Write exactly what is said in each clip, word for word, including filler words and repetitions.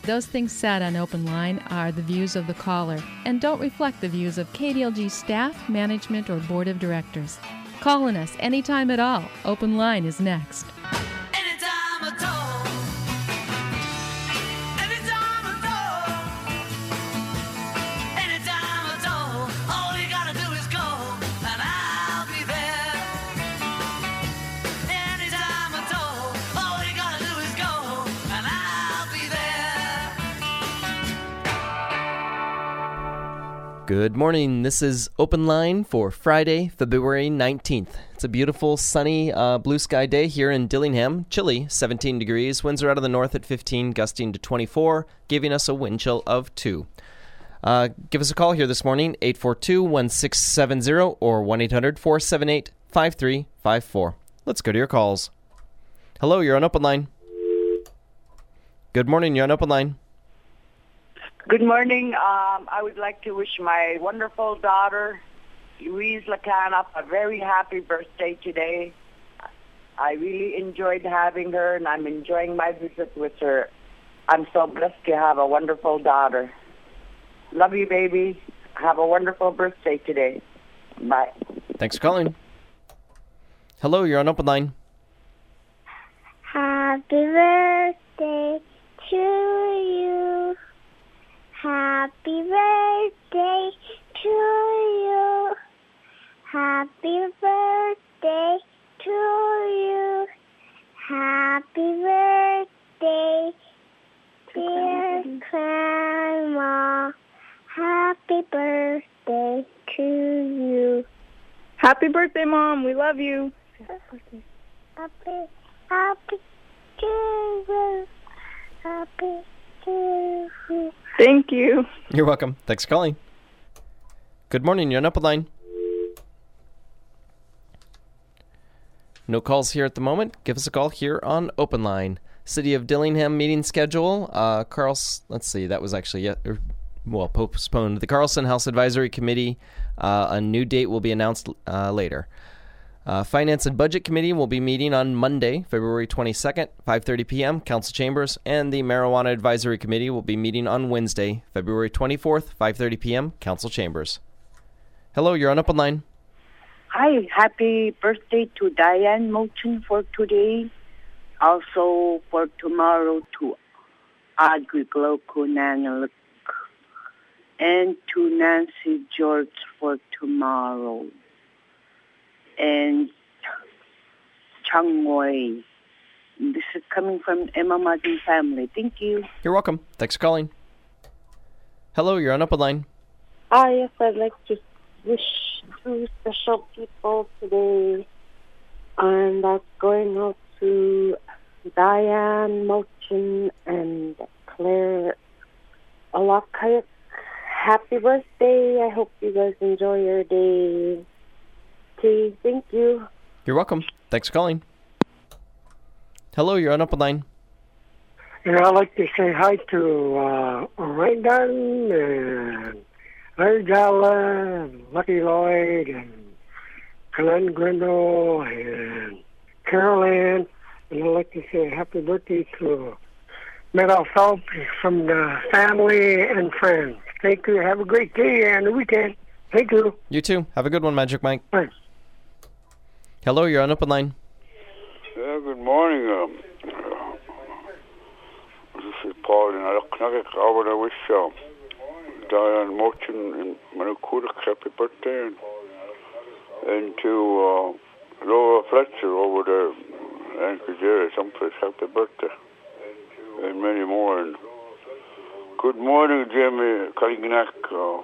Those things said on Open Line are the views of the caller and don't reflect the views of K D L G staff, management, or board of directors. Calling us anytime at all. Open Line is next. Anytime at all. Anytime at all. Anytime at all. All you gotta do is call and I'll be there. Anytime at all. All you gotta do is go and I'll be there. Good morning. This is Open Line for Friday, February nineteenth. It's a beautiful, sunny, uh, blue sky day here in Dillingham. Chilly, seventeen degrees. Winds are out of the north at fifteen, gusting to twenty-four, giving us a wind chill of two. Uh, give us a call here this morning, eight four two, one six seven zero or one eight hundred, four seven eight, five three five four. Let's go to your calls. Hello, you're on Open Line. Good morning, you're on Open Line. Good morning. Um, I would like to wish my wonderful daughter, Louise Lacana, a very happy birthday today. I really enjoyed having her, and I'm enjoying my visit with her. I'm so blessed to have a wonderful daughter. Love you, baby. Have a wonderful birthday today. Bye. Thanks for calling. Hello, you're on Open Line. Happy birthday to you. Happy birthday to you. Happy birthday to you. Happy birthday, dear Grandma. Happy birthday to you. Happy birthday, Mom. We love you. Happy, happy to you. Happy to you. Thank you. You're welcome. Thanks for calling. Good morning, you're on Open Line. No calls here at the moment. Give us a call here on Open Line. City of Dillingham meeting schedule. Uh, Carl's, let's see, that was actually, yet, er, well, postponed. The Carlson House Advisory Committee, uh, a new date will be announced uh, later. Uh, Finance and Budget Committee will be meeting on Monday, February twenty-second, five thirty p.m., Council Chambers, and the Marijuana Advisory Committee will be meeting on Wednesday, February twenty-fourth, five thirty p.m., Council Chambers. Hello, you're on Open Line. Hi, happy birthday to Diane Mochen for today. Also for tomorrow to Audrey Glokunangaluk and to Nancy George for tomorrow. And Chang Wei. This is coming from Emma Martin family. Thank you. You're welcome. Thanks for calling. Hello, you're on Open Line. Ah, yes, I'd like to wish two special people today. And that's going out to Diane Mochen and Claire Alakayak. Happy birthday. I hope you guys enjoy your day. Okay, thank you. You're welcome. Thanks for calling. Hello, you're on Open Line. Yeah, I'd like to say hi to uh, Raydan and Larry Gala and Lucky Lloyd and Glenn Grindle and Carolyn. And I'd like to say happy birthday to Meadow Phelps from the family and friends. Thank you. Have a great day and weekend. Thank you. You too. Have a good one, Magic Mike. Thanks. Hello, you're on Open Line. Yeah, good morning. Um, uh, this is Paul in Alaknagak. I would wish uh, Diane Mochen and Manukudak happy birthday, and, and to uh, Laura Fletcher over there in Kajera, someplace, happy birthday, and many more. And good morning, Jamie Kalignac. Uh,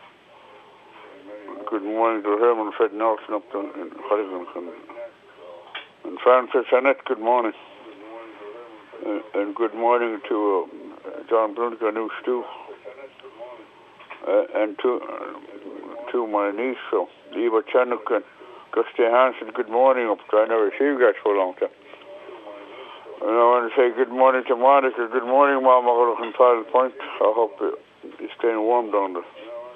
good morning to Herman Fred Nelson up in Hollywood. And Francis Annette, good morning. Uh, and good morning to uh, John Brunka, new Stu. Uh, and to uh, to my niece, uh, Eva Chanuk and Gusty Hansen, good morning up there. I never see you guys for a long time. And I want to say good morning to Monica. Good morning, Mama, from Final Point. I hope you're staying warm down there.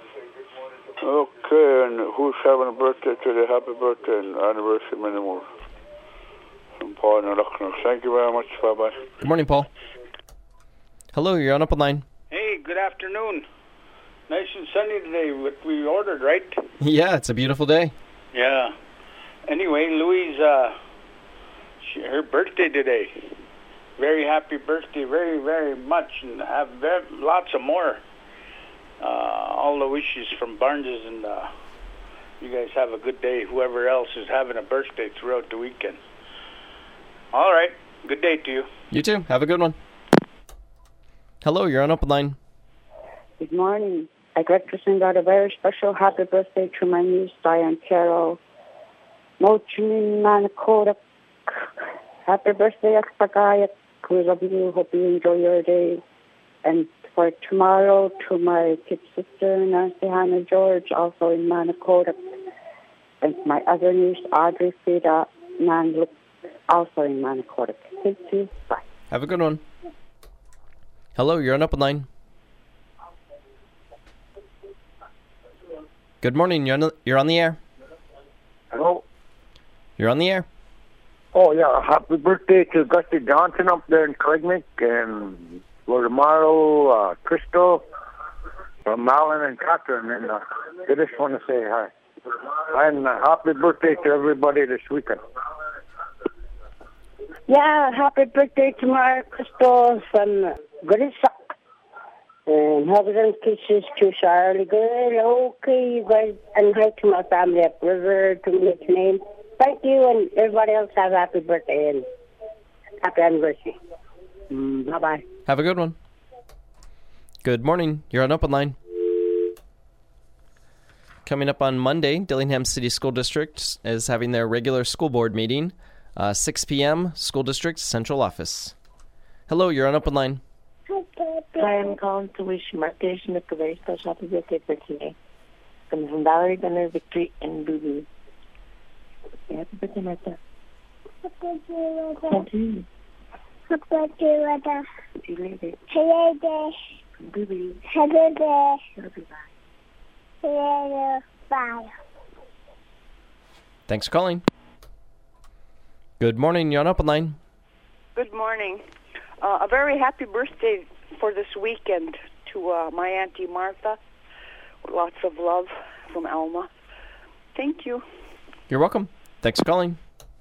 Okay, and who's having a birthday today? Happy birthday and anniversary, many more. I'm Paul in Lucknow. Thank you very much. Bye-bye. Good morning, Paul. Hello, you're on Open Line. Hey, good afternoon. Nice and sunny today, what we ordered, right? Yeah, it's a beautiful day. Yeah. Anyway, Louise, uh, she, her birthday today. Very happy birthday, very, very much, and have very, lots of more. Uh, all the wishes from Barnes's, and uh, you guys have a good day, whoever else is having a birthday throughout the weekend. All right, good day to you. You too. Have a good one. Hello, you're on Open Line. Good morning. I'd like to send out a very special happy birthday to my niece, Diane Carroll. Mochinin Manakodak. Happy birthday, Akpagayat. We love you. Hope you enjoy your day. And for tomorrow, to my kid sister, Nancy Hannah George, also in Manakodak. And my other niece, Audrey Frida Nanluk, also in Manakodak. Thank you. Bye. Have a good one. Hello, you're on Open Line. Good morning. You're on the, you're on the air. Hello. You're on the air. Oh, yeah. Happy birthday to Gusty Johnson up there in Craignick. And for tomorrow, uh, Crystal from Malin and Catherine. And uh, I just want to say hi. And uh, happy birthday to everybody this weekend. Yeah, happy birthday to my Crystal from Gorisak. And hugs and kisses to Charlie Good. Okay, you guys, and hi to my family at River, to me, its name. Thank you, and everybody else have a happy birthday and happy anniversary. Mm, bye-bye. Have a good one. Good morning. You're on Open Line. Coming up on Monday, Dillingham City School District is having their regular school board meeting, uh, six p.m., School District Central Office. Hello, you're on Open Line. Hi, I'm calling to wish Martha Schmidt a very special happy birthday for today. Comes from Valerie Gunner, Victory, and Boo Boo. Happy birthday, Martha. Happy birthday, Thank you. Happy birthday, Mother. See you later. Happy birthday. Boo Boo. Happy birthday. Love you, bye. Hello, bye. Thanks for calling. Good morning. You're on Open Line. Good morning. Uh, a very happy birthday for this weekend to uh, my Auntie Martha. Lots of love from Alma. Thank you. You're welcome. Thanks for calling.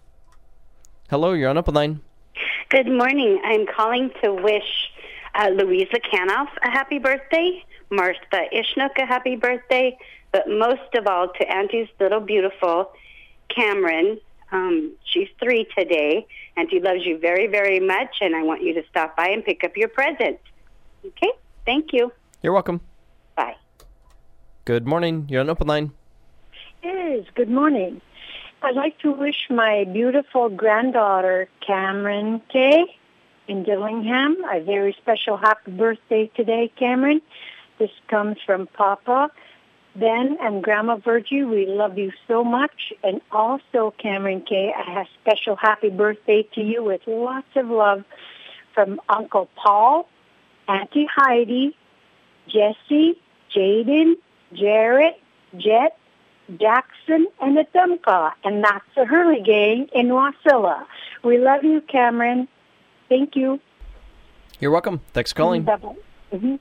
Hello, you're on Open Line. Good morning. I'm calling to wish uh, Louise Lakanoff a happy birthday, Martha Ishnook a happy birthday, but most of all to Auntie's little beautiful Cameron. Um, she's three today. Auntie loves you very, very much, and I want you to stop by and pick up your present. Okay? Thank you. You're welcome. Bye. Good morning. You're on Open Line. Yes, good morning. I'd like to wish my beautiful granddaughter, Cameron Kay, in Dillingham, a very special happy birthday today, Cameron. This comes from Papa, Ben, and Grandma Virgie. We love you so much. And also, Cameron Kay, a special happy birthday to you with lots of love from Uncle Paul, Auntie Heidi, Jesse, Jaden, Jarrett, Jet, Jackson, and the Dumka. And that's the Hurley Gang in Wasilla. We love you, Cameron. Thank you. You're welcome. Thanks for calling. Mm-hmm.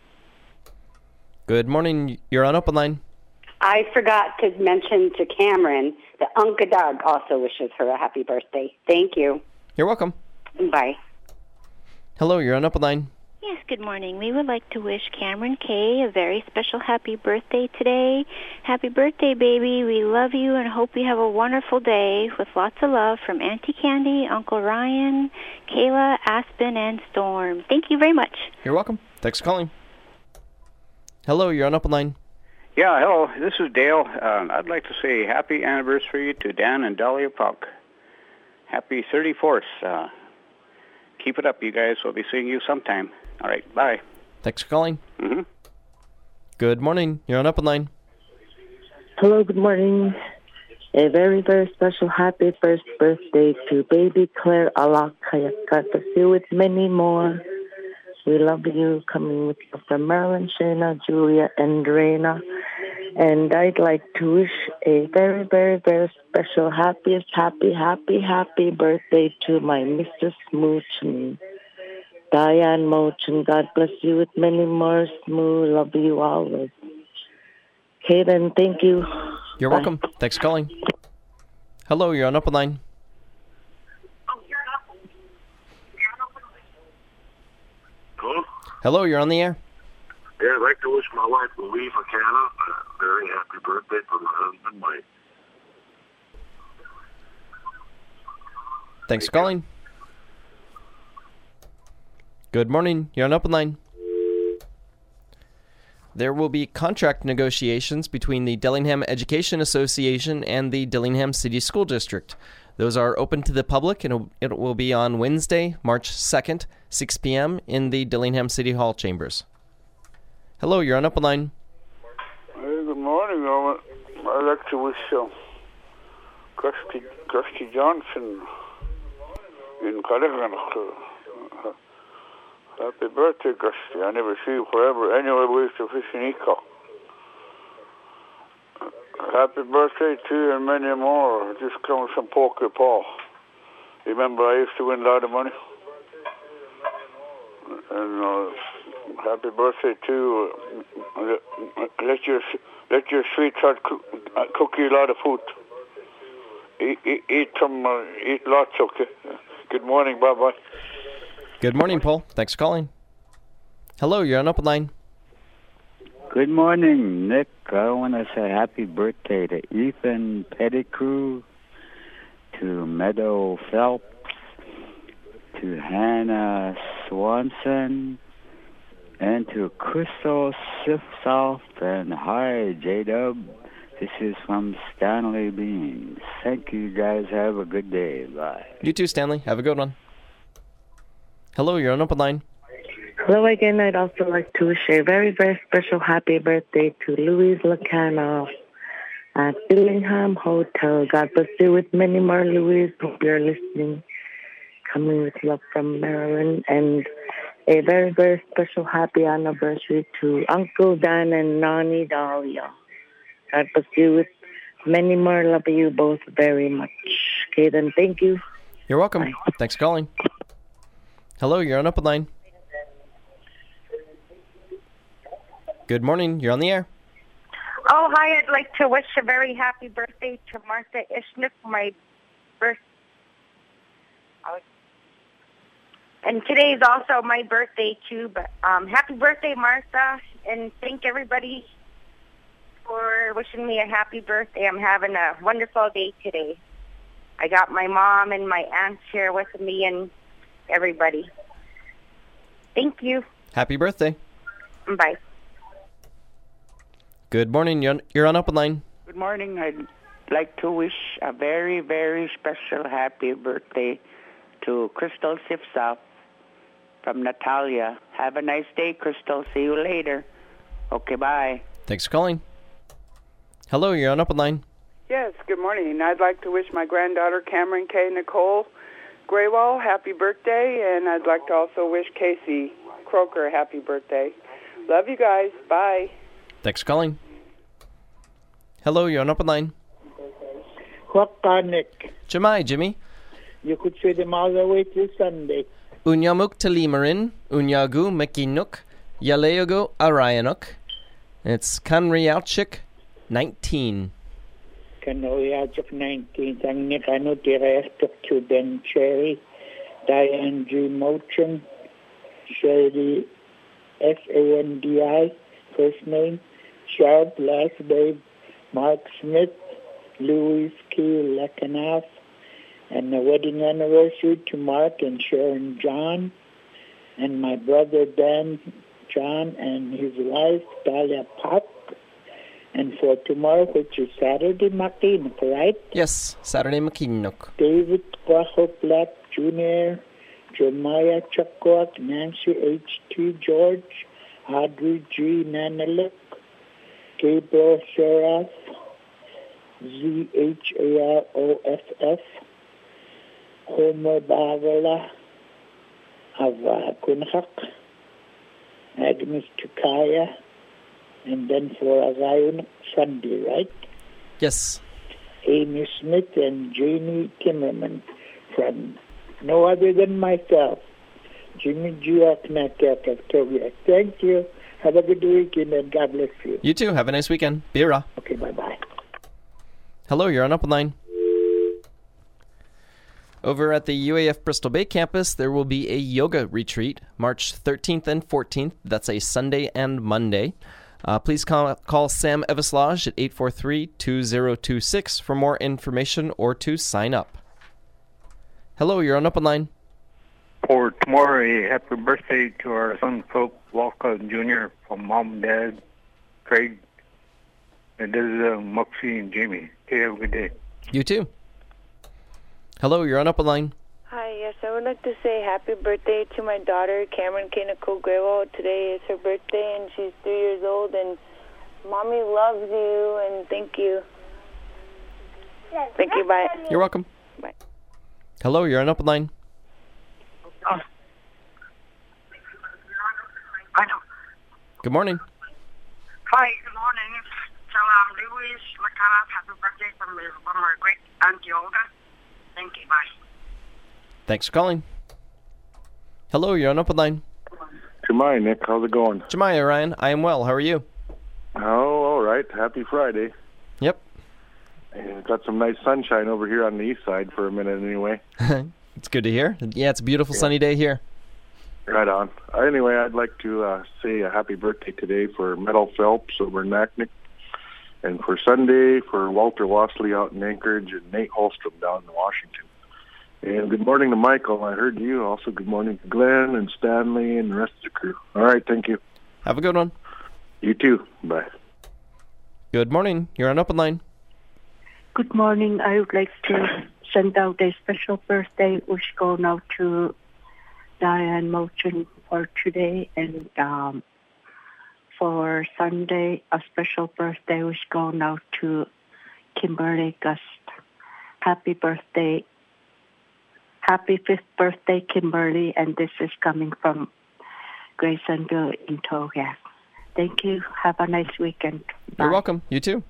Good morning. You're on Open Line. I forgot to mention to Cameron that Uncle Doug also wishes her a happy birthday. Thank you. You're welcome. Bye. Hello, you're on Open Line. Yes, good morning. We would like to wish Cameron Kay a very special happy birthday today. Happy birthday, baby. We love you and hope you have a wonderful day with lots of love from Auntie Candy, Uncle Ryan, Kayla, Aspen, and Storm. Thank you very much. You're welcome. Thanks for calling. Hello, you're on Open Line. Yeah, hello. This is Dale. Uh, I'd like to say happy anniversary to Dan and Dahlia Puck. Happy thirty-fourth. Uh, keep it up, you guys. We'll be seeing you sometime. All right, bye. Thanks for calling. Mm-hmm. Good morning. You're on Open Line. Hello, good morning. A very, very special happy first birthday to baby Claire Alakaya. God bless you with many more. We love you, coming with you from Marilyn, Shana, Julia, and Reina. And I'd like to wish a very, very, very special, happiest, happy, happy, happy birthday to my Missus Moochin. Diane Mochen, God bless you with many more. Smooth, love you always. Kaden, thank you. You're Bye. welcome. Thanks for calling. Hello, you're on Open Line. Hello? Hello, you're on the air. Yeah, I'd like to wish my wife, Louise McCanna, a very happy birthday from her husband, Mike. Thanks for calling. Good morning. You're on Open Line. There will be contract negotiations between the Dillingham Education Association and the Dillingham City School District. Those are open to the public, and it will be on Wednesday, March second, six p.m. in the Dillingham City Hall chambers. Hello, you're on Open Line. Hey, good morning. I- I'd like to wish uh, Kirsty, Kirsty Johnson in Callaghan uh, happy birthday, Kirsty. I never see you forever. Anyway, we used to fish in Eco. Happy birthday to you and many more. Just comes from Poker Paul. Remember, I used to win a lot of money. And uh, happy birthday to you. Uh, let your let your sweetheart cook, uh, cook you a lot of food. Eat, eat, eat some, uh, eat lots, okay? Good morning, bye bye. Good morning, Paul. Thanks for calling. Hello, you're on Open Line. Good morning, Nick. I want to say happy birthday to Ethan Pettigrew, to Meadow Phelps, to Hannah Swanson, and to Crystal Sifsoff. And hi, J-Dub. This is from Stanley Beans. Thank you, guys. Have a good day. Bye. You too, Stanley. Have a good one. Hello, you're on Open Line. Hello again. I'd also like to wish a very, very special happy birthday to Louise Lacanoff at Dillingham Hotel. God bless you with many more, Louise. Hope you're listening. Coming with love from Maryland. And a very, very special happy anniversary to Uncle Dan and Nani Dahlia. God bless you with many more. Love you both very much. Okay, then thank you. You're welcome. Bye. Thanks for calling. Hello, you're on Open Line. Good morning. You're on the air. Oh, hi. I'd like to wish a very happy birthday to Martha Ishnick, my birth. And today's also my birthday, too. But um, happy birthday, Martha. And thank everybody for wishing me a happy birthday. I'm having a wonderful day today. I got my mom and my aunts here with me and everybody. Thank you. Happy birthday. Bye. Good morning. You're on, you're on Open Line. Good morning. I'd like to wish a very, very special happy birthday to Crystal Sifsop from Natalia. Have a nice day, Crystal. See you later. Okay, bye. Thanks for calling. Hello, you're on Open Line. Yes, good morning. I'd like to wish my granddaughter Cameron K. Nicole Graywall happy birthday, and I'd like to also wish Casey Croker a happy birthday. Love you guys. Bye. Thanks for calling. Hello, you're on Open Line. Kwakka, Nick. Jamai, Jimmy. You could say them all the way till Sunday. Unyamuk Talimarin, Unyagu Mekinuk, Yaleogo Arayanuk. It's Kanriauchik, nineteen. Kanriauchik, nineteen. Ang Nick, ano, tira to Ben Cherry, Diane G. Mochen, Shirley S A N D I, first name, Sharp, last name, Mark Smith, Louis K. Lekanoff, and the wedding anniversary to Mark and Sharon John, and my brother Dan John and his wife, Dahlia Pop, and for tomorrow, which is Saturday, Makinuk, right? Yes, Saturday Makinuk. David Quahoplak Junior, Jeremiah Chakot, Nancy H T. George, Audrey G. Nanaluk, Gabriel Seraph, Z H A R O F F, Homer Bagala, Ava Kunhak, Agnes Tukaya, and then for Azayun Sunday, right? Yes. Amy Smith and Janie Timmerman from no other than myself, Jimmy Giak Nakiak of Togiak. Thank you. Have a good weekend and God bless you. You too. Have a nice weekend. Bira. Okay, bye-bye. Hello, you're on Open Line. Over at the U A F Bristol Bay campus, there will be a yoga retreat March thirteenth and fourteenth. That's a Sunday and Monday. Uh, please call, call Sam Eveslage at eight four three, two zero two six for more information or to sign up. Hello, you're on Open Line. For tomorrow, a happy birthday to our son, Philip Walker Junior from Mom, Dad, Craig, and this is uh, Moxie and Jamie. Okay, have a good day. You too. Hello, you're on Open Line. Hi, yes, I would like to say happy birthday to my daughter, Cameron K. Nicole Grewal. Today is her birthday, and she's three years old, and Mommy loves you, and thank you. Thank you, bye. You're welcome. Bye. Hello, you're on Open Line. Oh. I know. Good morning. Hi, good morning. So, um, Louis McCann, happy birthday from my, from my great Auntie Olga. Thank you, bye. Thanks for calling. Hello, you're on Open Line. Jemai, Nick, how's it going? Jemai, Ryan, I am well. How are you? Oh, all right. Happy Friday. Yep. And got some nice sunshine over here on the east side for a minute anyway. It's good to hear. Yeah, it's a beautiful sunny day here. Right on. Anyway, I'd like to uh, say a happy birthday today for Meadow Phelps over in Naknek, and for Sunday for Walter Wassley out in Anchorage and Nate Holstrom down in Washington. And good morning to Michael. I heard you. Also good morning to Glenn and Stanley and the rest of the crew. All right, thank you. Have a good one. You too. Bye. Good morning. You're on Open Line. Good morning. I would like to send out a special birthday wish going out to Diane Mochen for today, and um, for Sunday, a special birthday wish going out to Kimberly Gust. Happy birthday. Happy fifth birthday, Kimberly, and this is coming from Graysonville in Togiak. Thank you. Have a nice weekend. You're welcome. You too.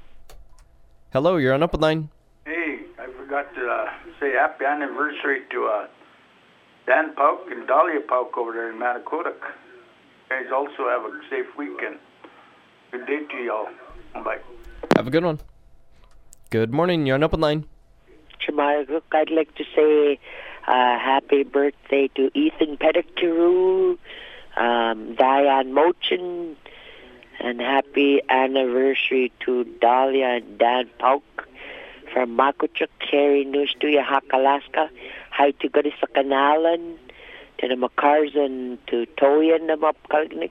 Hello, you're on Open Line. Hey, I forgot to uh, say happy anniversary to uh, Dan Pauk and Dahlia Pauk over there in Mattakotuk. You guys also have a safe weekend. Good day to y'all. Bye. Have a good one. Good morning. You're on Open Line. Jemai, I'd like to say uh, happy birthday to Ethan Pettigrew, um, Diane Mochen, and happy anniversary to Dahlia and Dan Pauk from Makuchuk, Carrie News to Yahak, Alaska. Hi to Garissa Kanalan, to the Macarzan, to Toyan, the Mapkalgnik,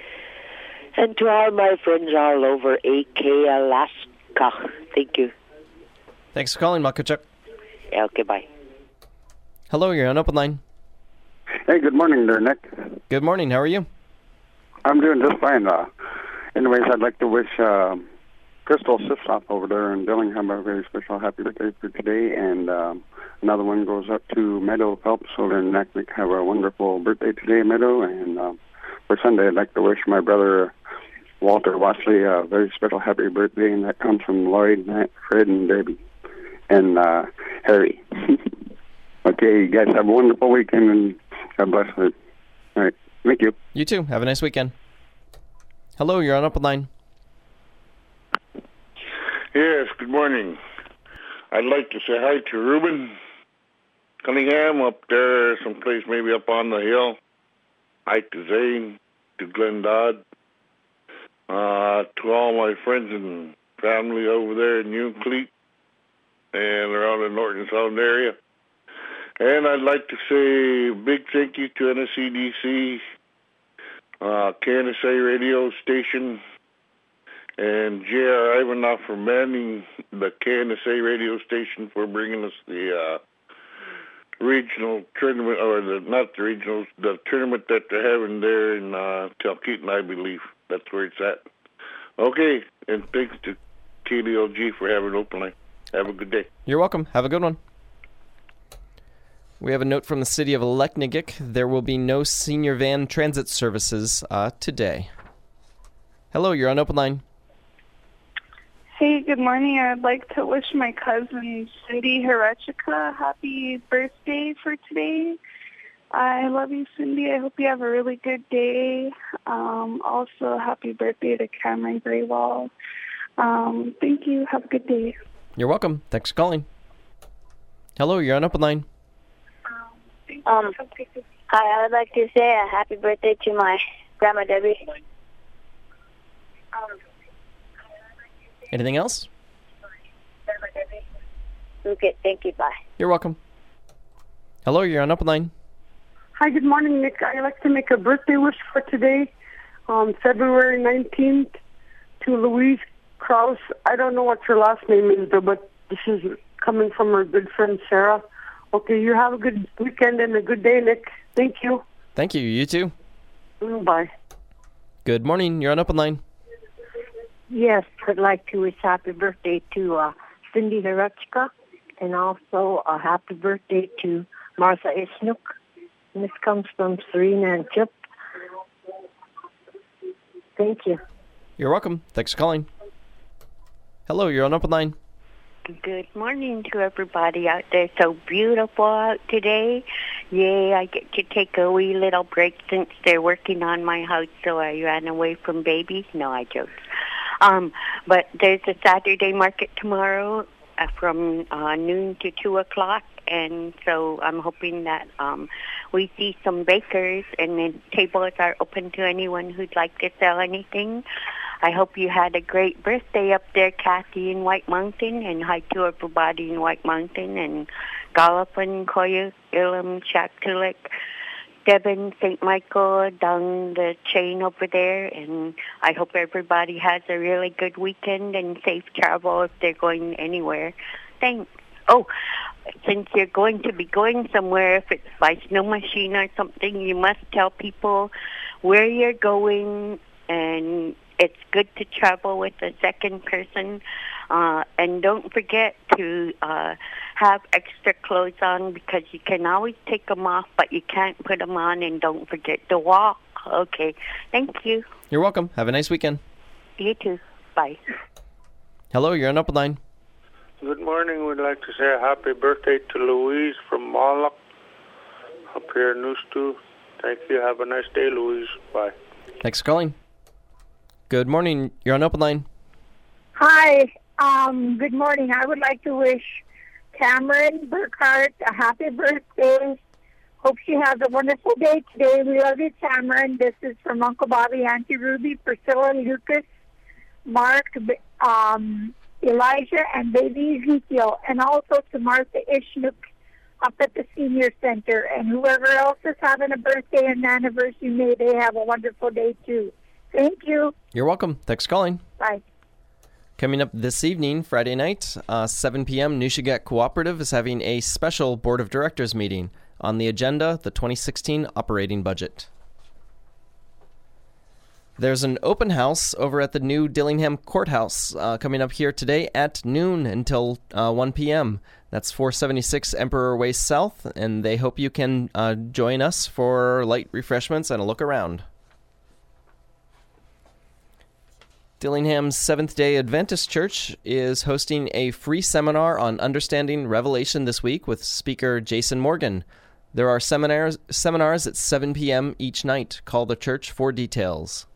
and to all my friends all over A K, Alaska. Thank you. Thanks for calling, Makuchuk. Yeah, okay, bye. Hello, you're on Open Line. Hey, good morning there, Nick. Good morning. How are you? I'm doing just fine. Uh, anyways, I'd like to wish uh, Crystal Sifsop over there in Dillingham a very special happy birthday for today, and um, another one goes up to Meadow Phelps over in Naknek. Have a wonderful birthday today, Meadow, and um, for Sunday, I'd like to wish my brother Walter Wassley a very special happy birthday, and that comes from Lloyd, Matt, Fred, and Debbie, and uh, Harry. Okay, you guys have a wonderful weekend, and God bless you. All right, thank you. You too. Have a nice weekend. Hello, you're on Open Line. Yes, good morning. I'd like to say hi to Ruben Cunningham up there, someplace maybe up on the hill. Hi to Zane, to Glenn Dodd, uh, to all my friends and family over there in Euclid and around the North and South area. And I'd like to say a big thank you to N S C D C, uh, K N S A radio station, and J R Ivanoff for manning the K N S A radio station for bringing us the uh, regional tournament, or the not the regionals, the tournament that they're having there in uh, Talkeetna, I believe. That's where it's at. Okay, and thanks to K D L G for having an open line. Have a good day. You're welcome. Have a good one. We have a note from the city of Leknigik. There will be no senior van transit services uh, today. Hello, you're on Open Line. Hey, good morning. I'd like to wish my cousin Cindy Hirachika a happy birthday for today. I love you, Cindy. I hope you have a really good day. Um, also, happy birthday to Cameron Graywall. Um, thank you. Have a good day. You're welcome. Thanks for calling. Hello, you're on Open Line. Um, hi, I would like to say a happy birthday to my grandma Debbie. Anything else? Okay, thank you. Bye. You're welcome. Hello, you're on Open Line. Hi, good morning, Nick. I'd like to make a birthday wish for today, on February nineteenth, to Louise Krause. I don't know what her last name is, though, but this is coming from her good friend, Sarah. Okay, you have a good weekend and a good day, Nick. Thank you. Thank you. You too. Mm, Bye. Good morning. You're on Open Line. Yes, I'd like to wish happy birthday to uh, Cindy Hirachka, and also a happy birthday to Martha Isnuk. And this comes from Serena and Chip. Thank you. You're welcome. Thanks for calling. Hello, you're on Open Line. Good morning to everybody out there. So beautiful out today. Yay, I get to take a wee little break since they're working on my house, so I ran away from baby. No, I joked. Um, but there's a Saturday market tomorrow uh, from uh, noon to two o'clock, and so I'm hoping that um, we see some bakers, and the tables are open to anyone who'd like to sell anything. I hope you had a great birthday up there, Kathy, in White Mountain, and hi to everybody in White Mountain, and Gallipan, Koyuk, Ilam, Shaktulek, Devon, Saint Michael, down the chain over there, and I hope everybody has a really good weekend and safe travel if they're going anywhere. Thanks. Oh, since you're going to be going somewhere, if it's by snow machine or something, you must tell people where you're going, and it's good to travel with a second person. Uh, and don't forget to uh, have extra clothes on, because you can always take them off, but you can't put them on, and don't forget to walk. Okay. Thank you. You're welcome. Have a nice weekend. You too. Bye. Hello, you're on Open Line. Good morning. We'd like to say a happy birthday to Louise from Moloch up here in Noostu. Thank you. Have a nice day, Louise. Bye. Thanks for calling. Good morning. You're on Open Line. Hi. Um, good morning. I would like to wish Cameron Burkhart a happy birthday. Hope she has a wonderful day today. We love you, Cameron. This is from Uncle Bobby, Auntie Ruby, Priscilla, Lucas, Mark, um, Elijah, and baby Ezekiel, and also to Martha Ishnuk up at the Senior Center. And whoever else is having a birthday and anniversary, may they have a wonderful day too. Thank you. You're welcome. Thanks for calling. Bye. Coming up this evening, Friday night, uh, seven p.m., Nushagak Cooperative is having a special Board of Directors meeting. On the agenda, the twenty sixteen operating budget. There's an open house over at the new Dillingham Courthouse uh, coming up here today at noon until uh, one p.m. That's four seventy-six Emperor Way South, and they hope you can uh, join us for light refreshments and a look around. Dillingham's Seventh-day Adventist Church is hosting a free seminar on understanding Revelation this week with speaker Jason Morgan. There are seminars seminars at seven p.m. each night. Call the church for details.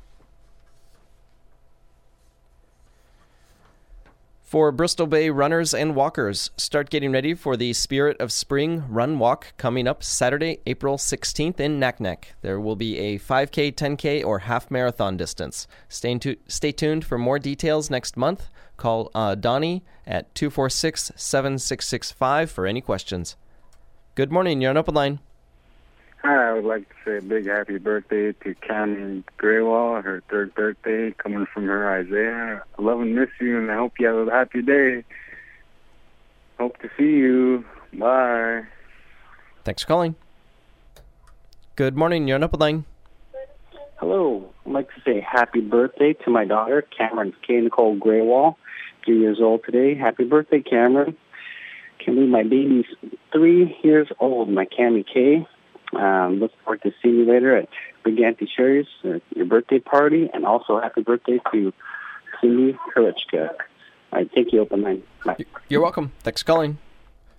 For Bristol Bay runners and walkers, start getting ready for the Spirit of Spring Run Walk coming up Saturday, April sixteenth in Naknek. There will be a five K, ten K, or half marathon distance. Stay, tu- stay tuned for more details next month. Call uh, Donnie at two four six, seven six six five for any questions. Good morning. You're on Open Line. Hi, I would like to say a big happy birthday to Cameron Graywall, her third birthday, coming from her Isaiah. I love and miss you, and I hope you have a happy day. Hope to see you. Bye. Thanks for calling. Good morning. You're on Open Line. Hello. I'd like to say happy birthday to my daughter, Cameron K. Nicole Graywall, three years old today. Happy birthday, Cameron. Can be my baby's three years old, my Cammy K. Um, look forward to seeing you later at Big Auntie Sherry's, uh, your birthday party, and also happy birthday to Cindy Kurichka. All right, thank you, Open Line. Bye. You're welcome. Thanks for calling.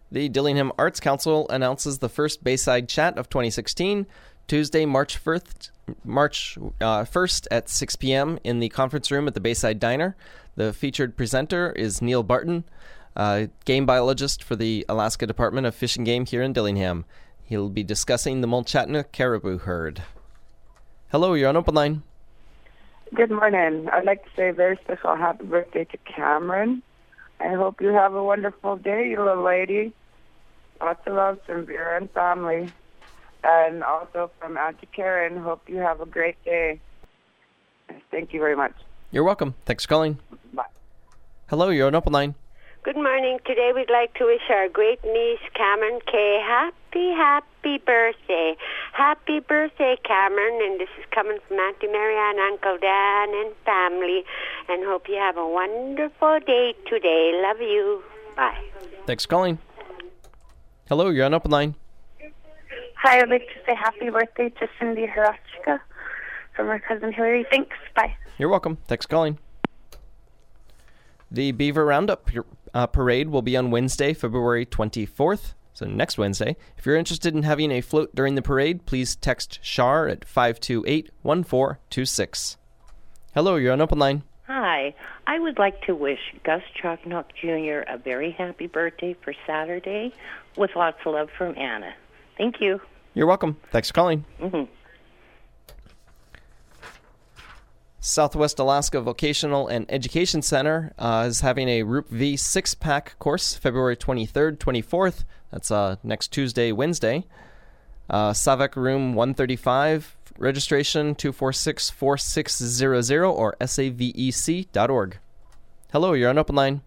The Dillingham Arts Council announces the first Bayside Chat of twenty sixteen, Tuesday, March first, March uh, first at six p.m. in the conference room at the Bayside Diner. The featured presenter is Neil Barton, uh, game biologist for the Alaska Department of Fish and Game here in Dillingham. He'll be discussing the Mulchatna caribou herd. Hello, you're on Open Line. Good morning. I'd like to say a very special happy birthday to Cameron. I hope you have a wonderful day, you little lady. Lots of love from Vera and family. And also from Auntie Karen, hope you have a great day. Thank you very much. You're welcome. Thanks for calling. Bye. Hello, you're on Open Line. Good morning. Today we'd like to wish our great niece, Cameron Kay, happy, happy birthday. Happy birthday, Cameron. And this is coming from Auntie Marianne, Uncle Dan, and family. And hope you have a wonderful day today. Love you. Bye. Thanks for calling. Hello, you're on Open Line. Hi, I'd like to say happy birthday to Cindy Hirachka from her cousin Hillary. Thanks. Bye. You're welcome. Thanks for calling. The Beaver Roundup uh, parade will be on Wednesday, February twenty-fourth, so next Wednesday. If you're interested in having a float during the parade, please text Shar at five two eight, one four two six. Hello, you're on Open Line. Hi. I would like to wish Gus Chalknock Junior a very happy birthday for Saturday with lots of love from Anna. Thank you. You're welcome. Thanks for calling. Mm-hmm. Southwest Alaska Vocational and Education Center uh, is having a R U P V six-pack course February twenty-third, twenty-fourth. That's uh, next Tuesday, Wednesday. Uh, S A V E C room one thirty-five, registration two four six, four six zero zero or S A V E C dot org. Hello, you're on Open Line.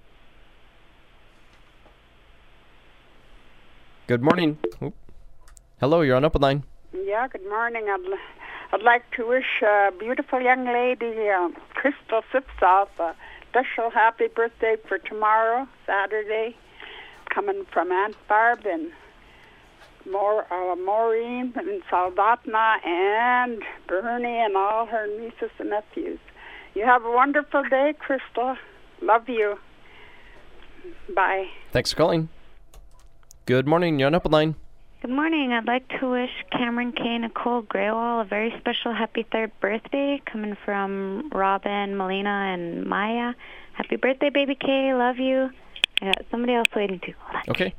Good morning. Oop. Hello, you're on Open Line. Yeah, good morning. I'd, I'd like to wish a beautiful young lady, um, Crystal Sipsoff, a special happy birthday for tomorrow, Saturday, coming from Aunt Barb and Maur- uh, Maureen and Saldatna and Bernie and all her nieces and nephews. You have a wonderful day, Crystal. Love you. Bye. Thanks for calling. Good morning, you're on Open Line. Good morning. I'd like to wish Cameron K. Nicole Graywall a very special happy third birthday, coming from Robin, Melina, and Maya. Happy birthday, baby K. Love you. I got somebody else waiting too. Hold on. Okay.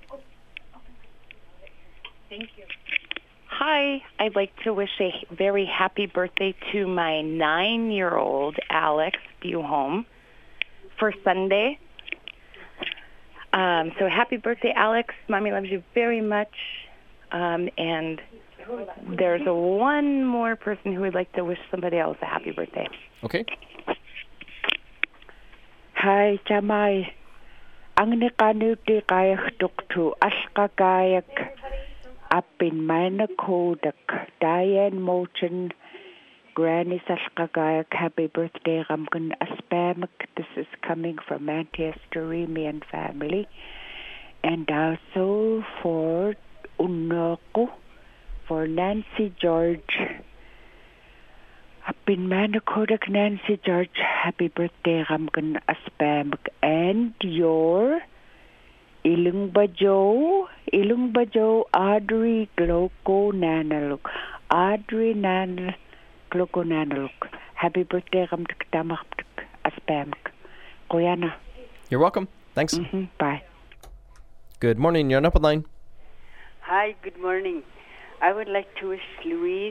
Thank you. Hi. I'd like to wish a very happy birthday to my nine-year-old Alex Buhome for Sunday. Um, so happy birthday, Alex. Mommy loves you very much. Um, and there's a one more person who would like to wish somebody else a happy birthday. Okay. Hi, Jamai. Ang nikanuti kayak tuktu aska kayak apin mana kodak Diane Moulton Granny Sashkagayak, happy birthday, Ramgan Aspamak. This is coming from Auntie Esther Remy and family. And also for Unoko, for Nancy George. Apin Manakodak Nancy George, happy birthday, Ramgan Aspamak. And your Ilungba Joe, Ilungba Joe, Audrey Gloko Nanaluk. Audrey Nanaluk. Happy birthday, Aspam. Koyana. You're welcome. Thanks. Mm-hmm. Bye. Good morning. You're on Open Line. Hi, good morning. I would like to wish Louise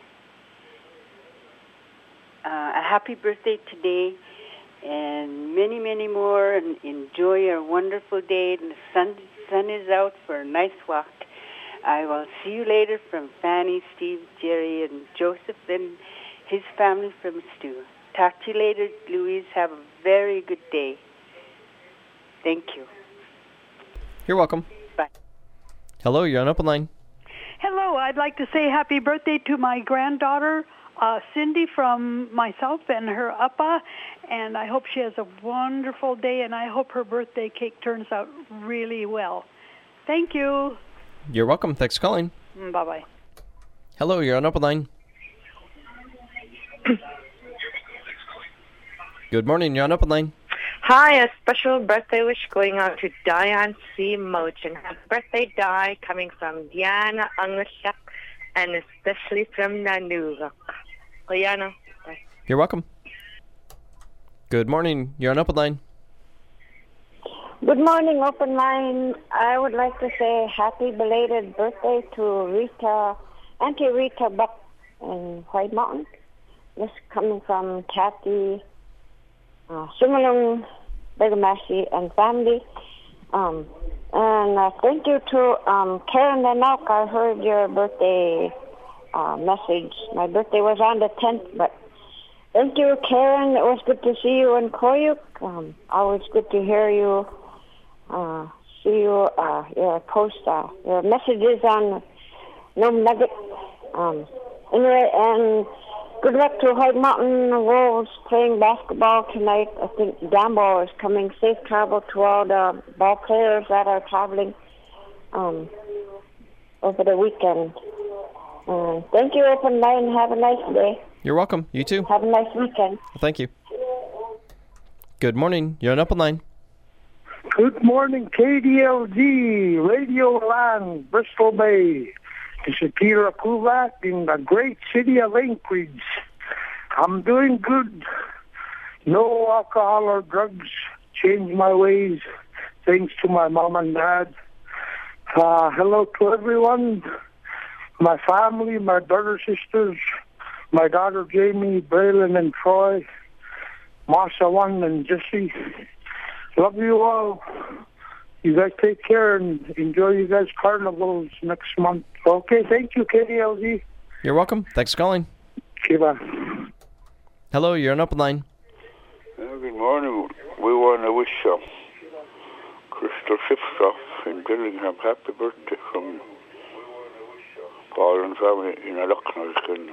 uh, a happy birthday today and many, many more, and enjoy a wonderful day. And the sun, sun is out for a nice walk. I will see you later from Fanny, Steve, Jerry, and Joseph, and his family from Stu. Talk to you later, Louise. Have a very good day. Thank you. You're welcome. Bye. Hello, you're on Open Line. Hello, I'd like to say happy birthday to my granddaughter, uh, Cindy, from myself and her appa, and I hope she has a wonderful day, and I hope her birthday cake turns out really well. Thank you. You're welcome. Thanks for calling. Mm, bye-bye. Hello, you're on Open Line. Good morning. You're on Open Line. Hi, a special birthday wish going out to Diane C. Mochin. Happy birthday, Di, coming from Diana Anglishak, and especially from Nanuga. Diana, bye. You're welcome. Good morning. You're on Open Line. Good morning, Open Line. I would like to say happy belated birthday to Rita, Auntie Rita Buck in White Mountain. This coming from Kathy uh, Sumalung, Begamashi, and family. Um, and uh, thank you to um, Karen Lanok. I heard your birthday uh, message. My birthday was on the tenth, but thank you, Karen. It was good to see you in Koyuk. Um, always good to hear you. Uh, see you, uh, your post, uh, your messages on Nome Nugget. Um, anyway, and good luck to White Mountain Wolves playing basketball tonight. I think Dambo is coming. Safe travel to all the ball players that are traveling um, over the weekend. Uh, thank you, Open Line. Have a nice day. You're welcome. You too. Have a nice weekend. Well, thank you. Good morning. You're on Open Line. Good morning, K D L G, Radio Land, Bristol Bay. This is Peter Kulak in the great city of Anchorage. I'm doing good. No alcohol or drugs. Change my ways. Thanks to my mom and dad. Uh, hello to everyone. My family, my brother, sisters, my daughter Jamie, Braylon, and Troy, Marsha One and Jesse. Love you all. You guys take care and enjoy you guys' carnivals next month. Okay, thank you, K D L Z. You're welcome. Thanks for calling. Okay, bye. Hello, you're on Open Line. Uh, good morning. We want to wish uh, Crystal Shipstoff in Dillingham happy birthday from Paul and family in Alachnas. And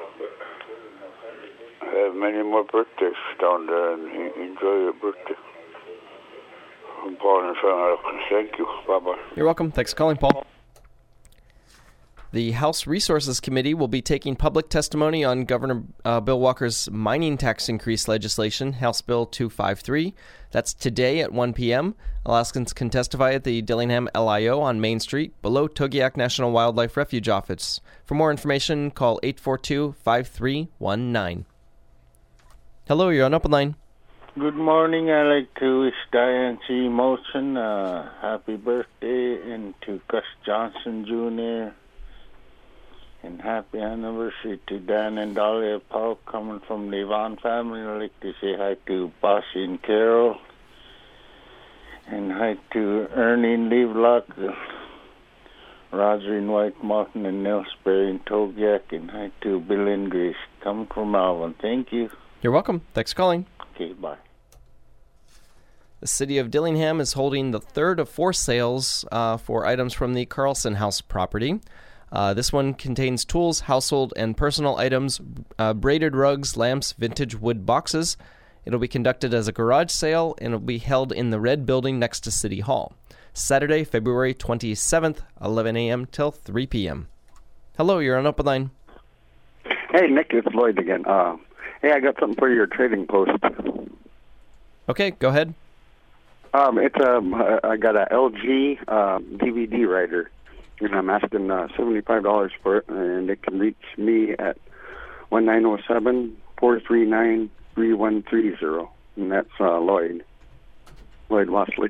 have many more birthdays down there and enjoy your birthday. From Paul and family. Thank you. Bye-bye. You're welcome. Thanks for calling, Paul. The House Resources Committee will be taking public testimony on Governor uh, Bill Walker's mining tax increase legislation, House Bill two fifty-three. That's today at one p.m. Alaskans can testify at the Dillingham L I O on Main Street, below Togiak National Wildlife Refuge Office. For more information, call eight four two, five three one nine. Hello, you're on Open Line. Good morning. I'd like to wish Diane C. Motion a happy birthday, and to Gus Johnson Junior And happy anniversary to Dan and Dahlia Paul coming from the Yvonne family. I'd like to say hi to Bossy and Carol. And hi to Ernie and Levelock, Roger in White Mountain, and Nels Berry in Togiak. And hi to Bill and Grace coming from Alvin. Thank you. You're welcome. Thanks for calling. Okay, bye. The city of Dillingham is holding the third of four sales uh, for items from the Carlson House property. Uh, this one contains tools, household, and personal items, uh, braided rugs, lamps, vintage wood boxes. It'll be conducted as a garage sale, and it'll be held in the red building next to City Hall. Saturday, February twenty-seventh, eleven a.m. till three p.m. Hello, you're on Open Line. Hey, Nick, it's Lloyd again. Uh, hey, I got something for your trading post. Okay, go ahead. Um, it's um, I got a L G uh, D V D writer, and I'm asking uh, seventy-five dollars for it, and it can reach me at one nine zero seven, four three nine, three one three zero, and that's uh, Lloyd, Lloyd Wasley.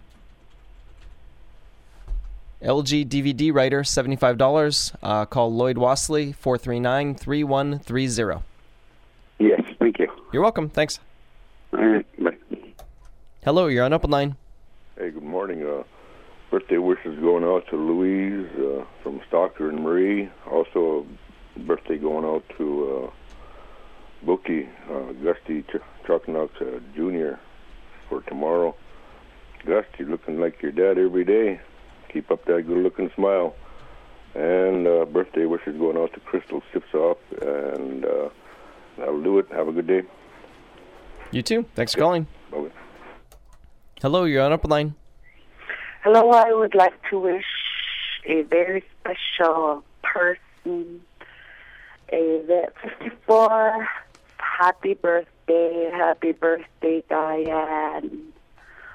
L G D V D writer, seventy-five dollars. Uh, call Lloyd Wasley, four three nine, three one three zero. Yes, thank you. You're welcome. Thanks. All right, bye. Hello, you're on Open Line. Hey, good morning. Uh, birthday wishes going out to Louise uh, from Stalker and Marie. Also, a birthday going out to uh, Bookie, uh, Gusty Ch- Chucknucks uh, Junior for tomorrow. Gus, you're looking like your dad every day. Keep up that good-looking smile. And uh, birthday wishes going out to Crystal Sipsoff. And uh, that'll do it. Have a good day. You too. Thanks for calling. Bye. Hello, you're on Open Line. Hello, I would like to wish a very special person, a vet fifty-four, happy birthday, happy birthday, Diane.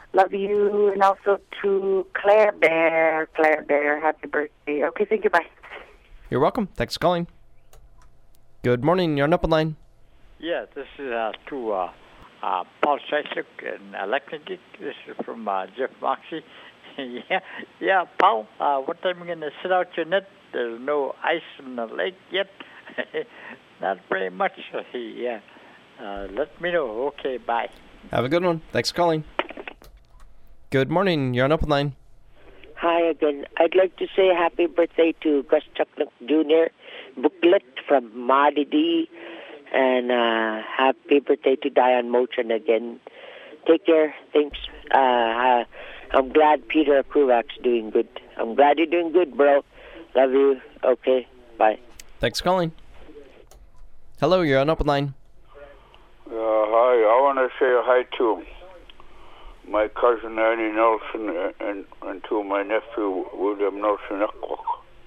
Love you. And also to Claire Bear. Claire Bear, happy birthday. Okay, thank you. Bye. You're welcome. Thanks for calling. Good morning. You're on Open Line. Yeah, this is uh, to uh, uh, Paul Shysuk and Electric. This is from uh, Jeff Moxie. yeah, yeah, Paul, uh, what time are you going to sit out your net? There's no ice in the lake yet. Not very much. yeah. Uh, let me know. Okay, bye. Have a good one. Thanks for calling. Good morning. You're on Open Line. Hi again. I'd like to say happy birthday to Gus Chucknock Junior Booklet from Madi D. And uh, happy birthday to Diane Mochan again. Take care. Thanks. Uh, uh, I'm glad Peter Kruvak's doing good. I'm glad you're doing good, bro. Love you. Okay. Bye. Thanks for calling. Hello, you're on Open Line. Uh, hi. I want to say hi to my cousin Annie Nelson and, and to my nephew William Nelson Ekwok.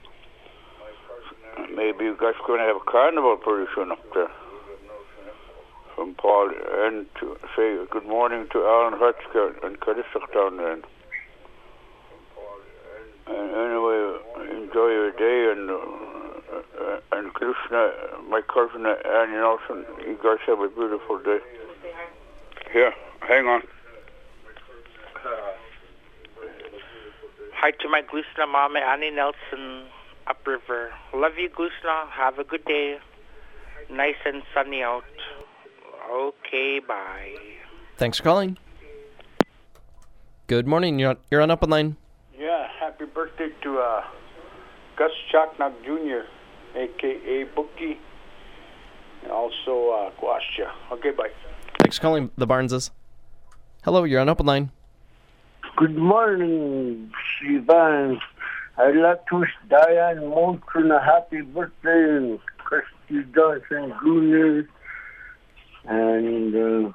Maybe you guys going to have a carnival pretty soon up there. From Paul, and to say good morning to Alan Hutchka and Karisak down there. And anyway, enjoy your day, and uh, and Krishna, my cousin Annie Nelson, you guys have a beautiful day. Here, hang on. Hi to my Gusna mama, Annie Nelson, upriver. Love you, Gusna. Have a good day. Nice and sunny out. Okay, bye. Thanks for calling. Good morning. You're on, you're on Open Line. Yeah, happy birthday to uh, Gus Chucknock Junior, a k a. Bookie, and also uh, Guasha. Okay, bye. Thanks for calling the Barneses. Hello, you're on Open Line. Good morning, Sivan. I'd like to wish Diane Moulton a happy birthday and Christy Johnson Junior and uh,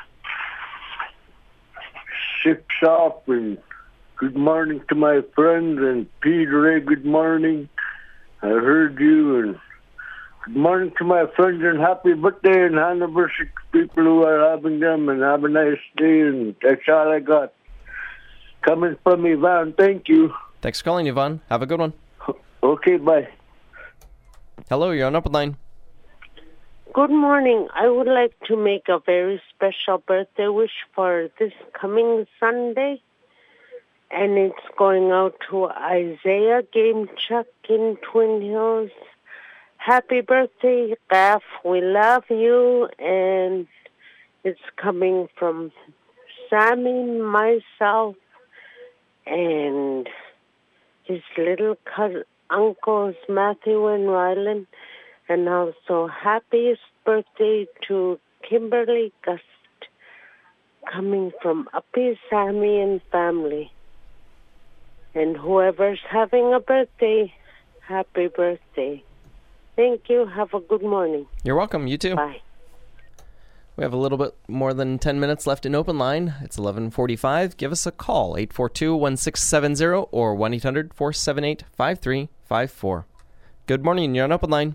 Six Off, and good morning to my friends, and Peter Ray, good morning. I heard you, and good morning to my friends, and happy birthday and anniversary to people who are having them, and have a nice day, and that's all I got. Coming from Yvonne, thank you. Thanks for calling, Yvonne. Have a good one. Okay, bye. Hello, you're on Open Line. Good morning. I would like to make a very special birthday wish for this coming Sunday. And it's going out to Isaiah Gamechuck in Twin Hills. Happy birthday, Gaff. We love you. And it's coming from Sammy, myself, and his little cousin, uncles Matthew and Rylan. And also, happiest birthday to Kimberly Gust, coming from Uppy, Sammy, and family. And whoever's having a birthday, happy birthday. Thank you. Have a good morning. You're welcome. You too. Bye. We have a little bit more than ten minutes left in Open Line. It's eleven forty-five. Give us a call, eight four two, one six seven zero or one eight hundred, four seven eight, five three five four. Good morning. You're on Open Line.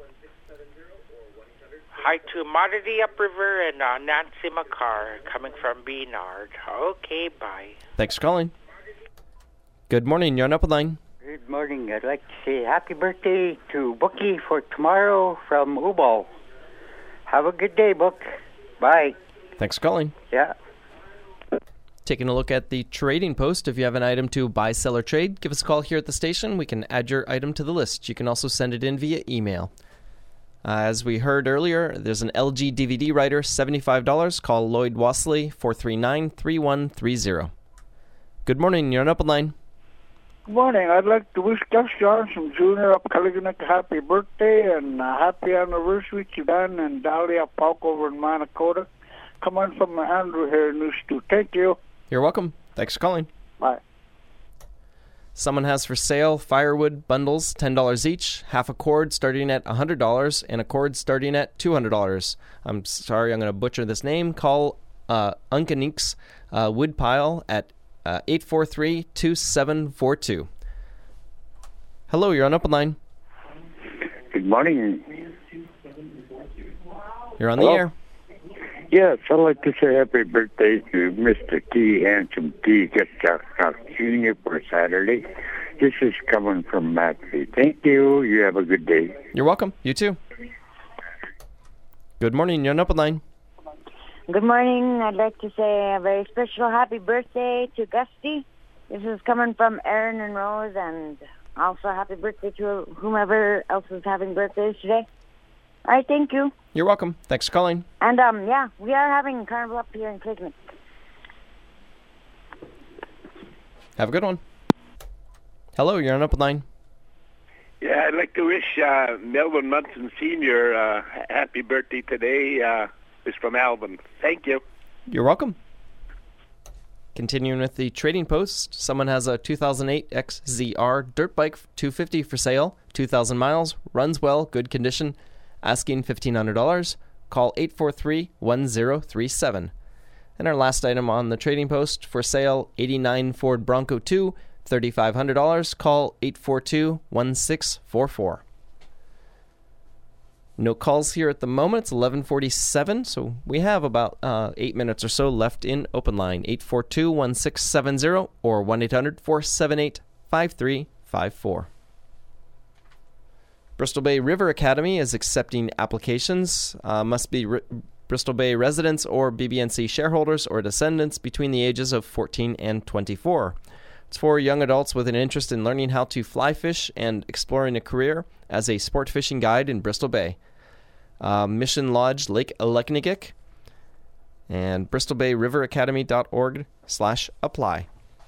Hi to Modity Upriver and uh, Nancy McCarr coming from Beanard. Okay, bye. Thanks for calling. Good morning. You're on Open Line. Good morning. I'd like to say happy birthday to Bookie for tomorrow from Ubal. Have a good day, Book. Bye. Thanks for calling. Yeah. Taking a look at the trading post. If you have an item to buy, sell, or trade, give us a call here at the station. We can add your item to the list. You can also send it in via email. Uh, as we heard earlier, there's an L G D V D writer, seventy-five dollars. Call Lloyd Wassley, four three nine, three one three zero. Good morning. You're on Open Line. Good morning. I'd like to wish Gus Johnson Junior of Kaliganek a happy birthday and a happy anniversary to Dan and Dahlia Pauk over in Manakota. Come on from Andrew here in News two. Thank you. You're welcome. Thanks for calling. Bye. Someone has for sale firewood bundles, ten dollars each, half a cord starting at one hundred dollars, and a cord starting at two hundred dollars. I'm sorry, I'm going to butcher this name. Call uh, Uncanix uh, Woodpile at uh, eight four three, two seven four two. Hello, you're on Open Line. Good morning. You're on the Hello? air. Yes, I'd like to say happy birthday to Mister T. Handsome T. Gutchuk Junior for Saturday. This is coming from Maxie. Thank you. You have a good day. You're welcome. You too. Good morning. You're on Open Line. Good morning. I'd like to say a very special happy birthday to Gusty. This is coming from Aaron and Rose, and also happy birthday to whomever else is having birthdays today. All right, thank you. You're welcome. Thanks for calling. And, um, yeah, we are having carnival up here in Cleveland. Have a good one. Hello, you're on Open Line. Yeah, I'd like to wish uh, Melvin Munson Senior uh, happy birthday today. Uh, it's from Alvin. Thank you. You're welcome. Continuing with the trading post, someone has a two thousand eight X Z R dirt bike two hundred fifty dollars for sale, two thousand miles, runs well, good condition, asking fifteen hundred dollars. Call eight four three, one zero three seven. And our last item on the trading post for sale, eighty-nine Ford Bronco two, three thousand five hundred dollars. Call eight four two, one six four four. No calls here at the moment. It's eleven forty-seven, so we have about uh, eight minutes or so left in Open Line. eight four two, one six seven zero or one eight hundred, four seven eight, five three five four. Bristol Bay River Academy is accepting applications. Uh, must be Ri- Bristol Bay residents or B B N C shareholders or descendants between the ages of fourteen and twenty-four. It's for young adults with an interest in learning how to fly fish and exploring a career as a sport fishing guide in Bristol Bay. Uh, Mission Lodge, Lake Aleknagik, and bristol bay river academy dot org slash apply.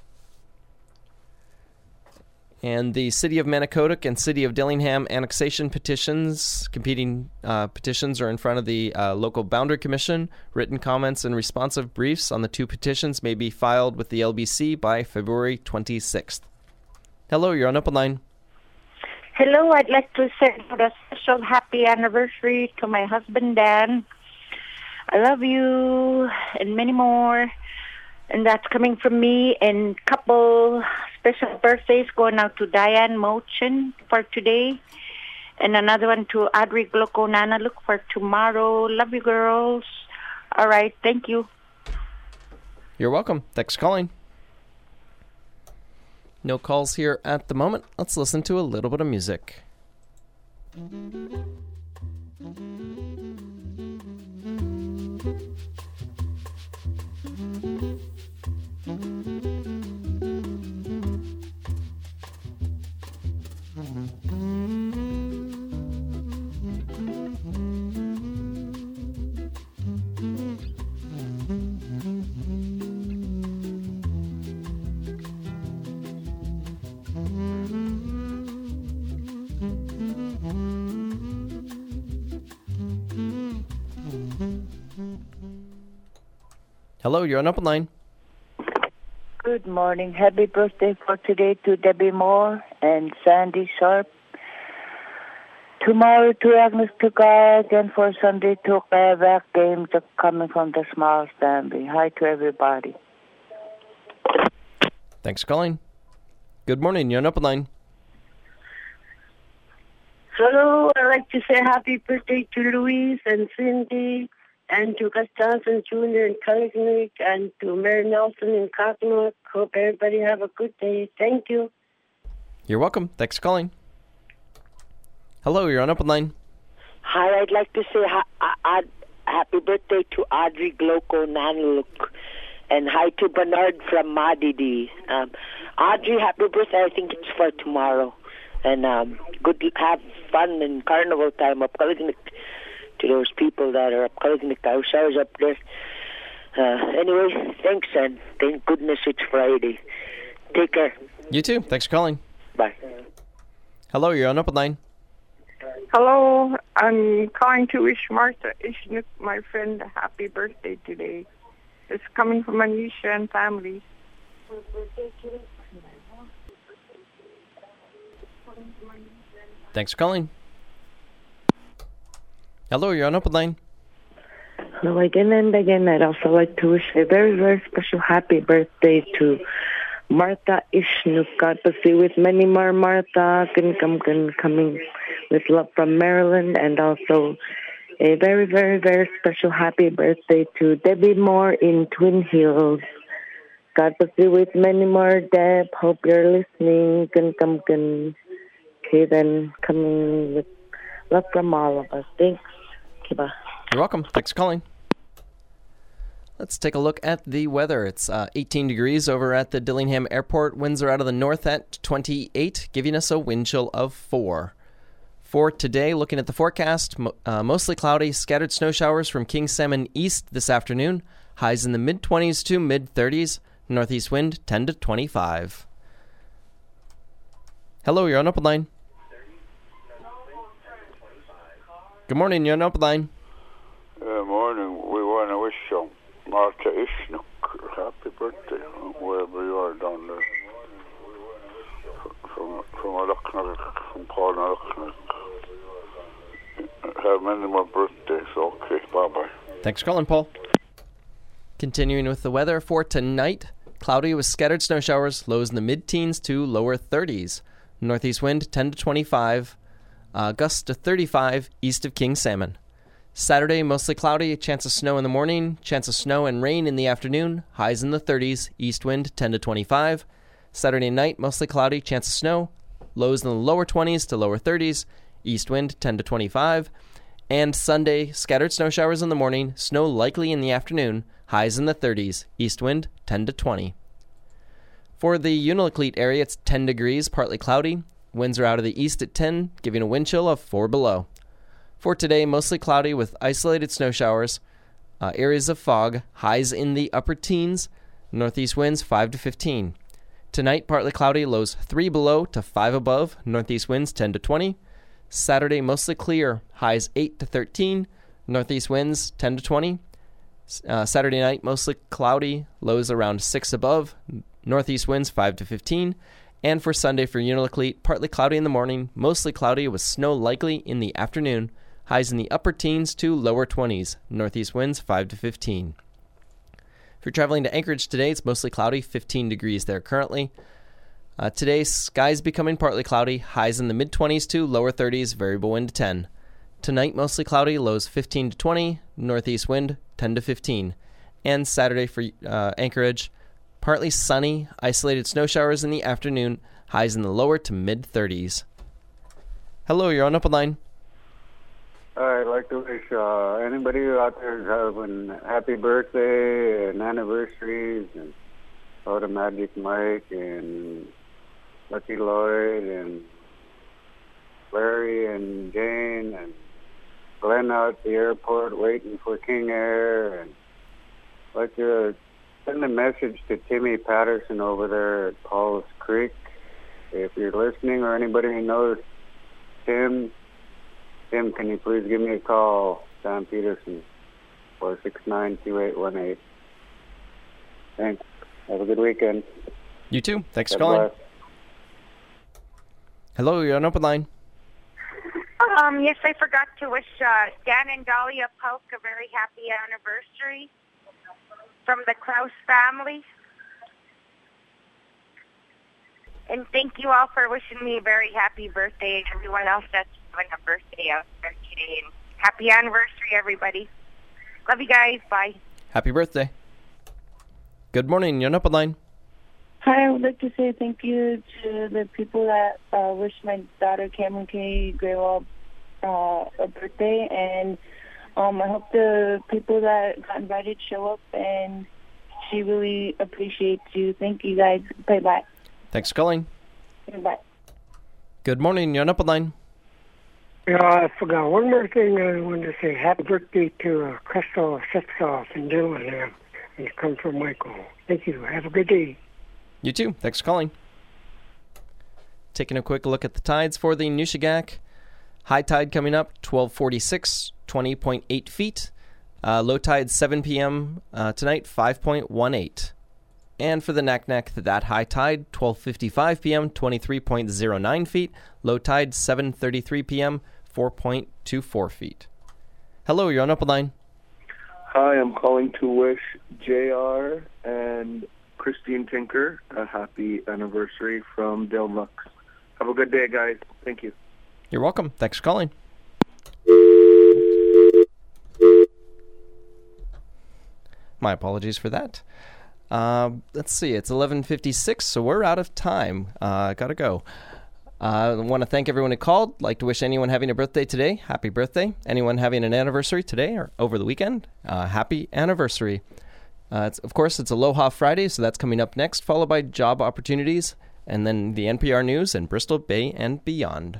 And the City of Manicodic and City of Dillingham annexation petitions, competing uh, petitions are in front of the uh, local boundary commission. Written comments and responsive briefs on the two petitions may be filed with the L B C by February twenty-sixth. Hello, you're on Open Line. Hello, I'd like to send a special happy anniversary to my husband, Dan. I love you, and many more. And that's coming from me. And couple special birthdays going out to Diane Mochin for today. And another one to Adri Gloko Nanaluk for tomorrow. Love you, girls. All right, thank you. You're welcome. Thanks for calling. No calls here at the moment. Let's listen to a little bit of music. Hello, you're on Open Line. Good morning. Happy birthday for today to Debbie Moore and Sandy Sharp. Tomorrow to Agnes Tugag, and for Sunday to Kayavak games coming from the Smiles family. Hi to everybody. Thanks for calling. Good morning, you're on Open Line. Hello, I'd like to say happy birthday to Louise and Cindy, and to Gus Johnson Junior in Kalinick, and to Mary Nelson in Cottonwood. Hope everybody have a good day. Thank you. You're welcome. Thanks for calling. Hello, you're on Open Line. Hi, I'd like to say ha- ha- happy birthday to Audrey Gloko Nanaluk, and hi to Bernard from Madidi. Um, Audrey, happy birthday. I think it's for tomorrow. And um, good have fun in carnival time up Kalinick. To those people that are up Kalinick. I wish I was up there. Uh, anyway, thanks, and thank goodness it's Friday. Take care. You too. Thanks for calling. Bye. Hello, you're on Open Line. Hello, I'm calling to wish Martha Ishnuk, my friend, a happy birthday today. It's coming from Anisha and family. Thanks for calling. Hello, you're on Open Line. Hello again and again. I'd also like to wish a very, very special happy birthday to Martha Ishnuk. God bless you with many more, Martha. Can come, can coming with love from Maryland, and also A very, very, very special happy birthday to Debbie Moore in Twin Hills. God bless you with many more, Deb. Hope you're listening. Gun, come, gun. Okay, then coming with love from all of us. Thanks. Okay, bye. You're welcome. Thanks for calling. Let's take a look at the weather. It's uh, eighteen degrees over at the Dillingham Airport. Winds are out of the north at twenty-eight, giving us a wind chill of four. For today, looking at the forecast, mo- uh, mostly cloudy, scattered snow showers from King Salmon east this afternoon. Highs in the mid-twenties to mid-thirties. Northeast wind ten to twenty-five. Hello, you're on Open Line. Good morning, you're on Open Line. Good morning. We want to wish you Martha Ishnuk happy birthday, wherever you are down there. From from Alaknak, from Paul Alaknak. Have many more birthdays. Okay, bye-bye. Thanks for calling, Paul. Continuing with the weather for tonight, cloudy with scattered snow showers, lows in the mid-teens to lower thirties. Northeast wind ten to twenty-five, uh, gusts to thirty-five east of King Salmon. Saturday, mostly cloudy, a chance of snow in the morning, chance of snow and rain in the afternoon, highs in the thirties, east wind ten to twenty-five. Saturday night, mostly cloudy, chance of snow, lows in the lower twenties to lower thirties, east wind ten to twenty-five. And Sunday, scattered snow showers in the morning, snow likely in the afternoon, highs in the thirties, east wind ten to twenty. For the Unalakleet area, it's ten degrees, partly cloudy. Winds are out of the east at ten, giving a wind chill of four below. For today, mostly cloudy with isolated snow showers, uh, areas of fog, highs in the upper teens, northeast winds five to fifteen. Tonight, partly cloudy, lows three below to five above, northeast winds ten to twenty. Saturday, mostly clear, highs eight to thirteen, northeast winds ten to twenty. Uh, Saturday night, mostly cloudy, lows around six above, northeast winds five to fifteen. And for Sunday for Unalakleet, partly cloudy in the morning, mostly cloudy with snow likely in the afternoon, highs in the upper teens to lower twenties, northeast winds five to fifteen. If you're traveling to Anchorage today, it's mostly cloudy, fifteen degrees there currently. Uh, today, skies becoming partly cloudy, highs in the mid-twenties to lower thirties, variable wind ten. Tonight, mostly cloudy, lows fifteen to twenty, northeast wind ten to fifteen. And Saturday for uh, Anchorage, partly sunny, isolated snow showers in the afternoon, highs in the lower to mid-thirties. Hello, you're on Open Line. I'd like to wish uh, anybody out there who's having happy birthday and anniversaries, and oh, the Magic Mike and Lucky Lloyd and Larry and Jane and Glenn out at the airport waiting for King Air, and I'd like to send a message to Timmy Patterson over there at Paul's Creek. If you're listening or anybody who knows Tim, Tim, can you please give me a call, Sam Peterson, four six nine, two eight one eight. Thanks. Have a good weekend. You too. Thanks God for calling. bless. Hello, you're on Open Line. Um, yes, I forgot to wish uh, Dan and Dahlia Polk a very happy anniversary from the Kraus family. And thank you all for wishing me a very happy birthday, and everyone else that's having a birthday out there today. And happy anniversary, everybody. Love you guys. Bye. Happy birthday. Good morning, you're on Open Line. Hi, I would like to say thank you to the people that uh, wished my daughter Cameron K. Graywell uh, a birthday, and um, I hope the people that got invited show up, and she really appreciates you. Thank you, guys. Bye bye. Thanks for calling. Bye. Good morning, you're on Open Line. Yeah, I forgot one more thing. I wanted to say happy birthday to uh, Crystal Sipsoff in Dillingham. And it comes from Michael. Thank you. Have a good day. You too. Thanks for calling. Taking a quick look at the tides for the Nushagak. High tide coming up, twelve forty-six, twenty point eight feet. Uh, low tide, seven p.m. Uh, tonight, five point one eight. And for the Naknek, that high tide, twelve fifty-five p.m., twenty-three point zero nine feet. Low tide, seven thirty-three p.m., four point two four feet. Hello, you're on Open Line. Hi, I'm calling to wish J R and Christine Tinker a happy anniversary from Del Lux. Have a good day, guys. Thank you. You're welcome. Thanks for calling. My apologies for that. Uh, let's see, it's eleven fifty-six, so we're out of time. Uh, gotta go. I uh, want to thank everyone who called. Like to wish anyone having a birthday today, happy birthday. Anyone having an anniversary today or over the weekend, uh, happy anniversary. Uh, it's, of course, it's Aloha Friday, so that's coming up next, followed by job opportunities, and then the N P R News and Bristol Bay and beyond.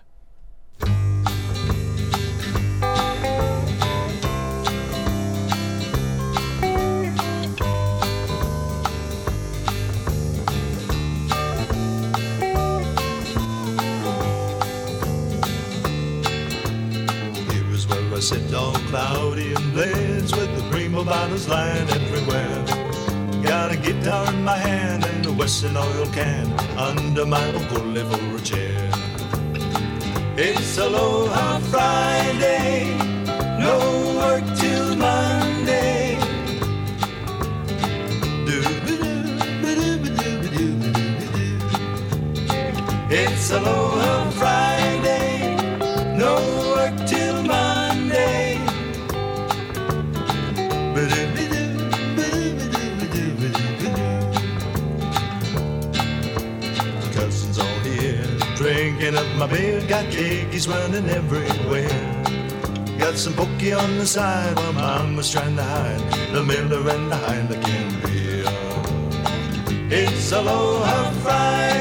Sit all cloudy and blends with the primo bottles lying everywhere. Got a guitar in my hand and a Western oil can under my bokole for a chair. It's Aloha Friday, no work till Monday. It's Aloha Friday, no work till Monday. Cousins all here, drinking up my beer, got kekies running everywhere. Got some pokey on the side while Mama's trying to hide the Miller and the Heineken beer. It's Aloha Friday.